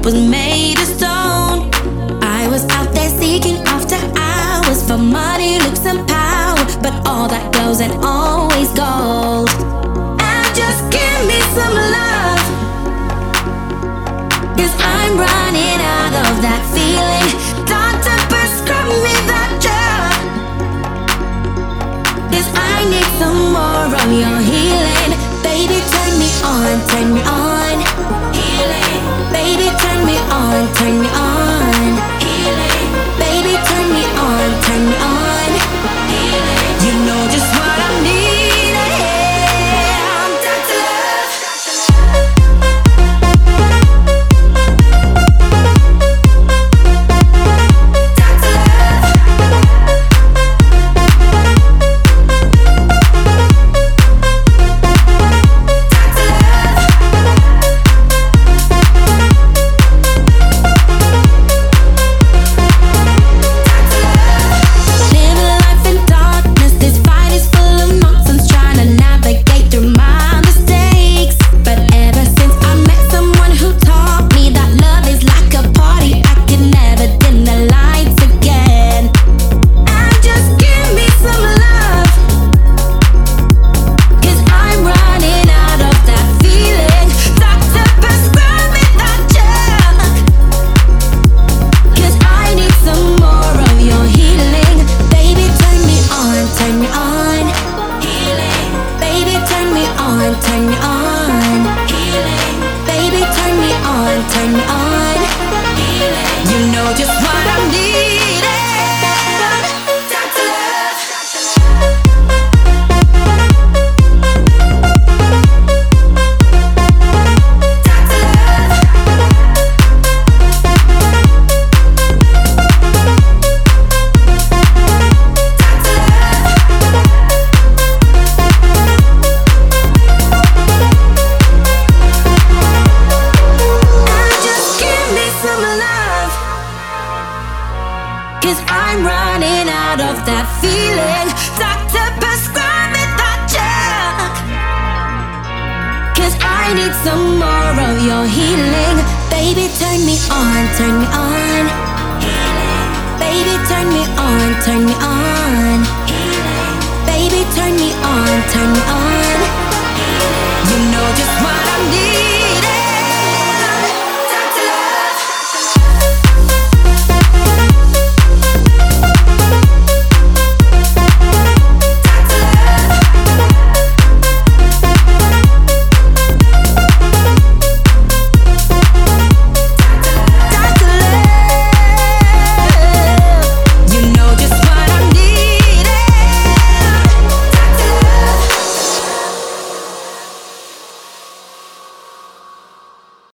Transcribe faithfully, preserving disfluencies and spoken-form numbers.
was made of stone. I was out there seeking after hours for money, looks, and power, but all that goes and always gold. And just give me some love, 'cause I'm running out of that feeling. Doctor, prescribe me that drug, 'cause I need some more of your healing. Baby, turn me on, turn me on. Healing. Baby, turn me on, turn me on. Healing. Baby, turn me on, turn me on. Healing. You know just what I need. Yeah, I'm Doctor Love. Doctor Love. Cause I'm running out of that feeling. Doctor, prescribe me that drug, 'cause I need some more of your healing. Baby, turn me on, turn me on. Healing. Baby, turn me on, turn me on. Healing. Baby, turn me on, turn me on. Healing. You know just what I need.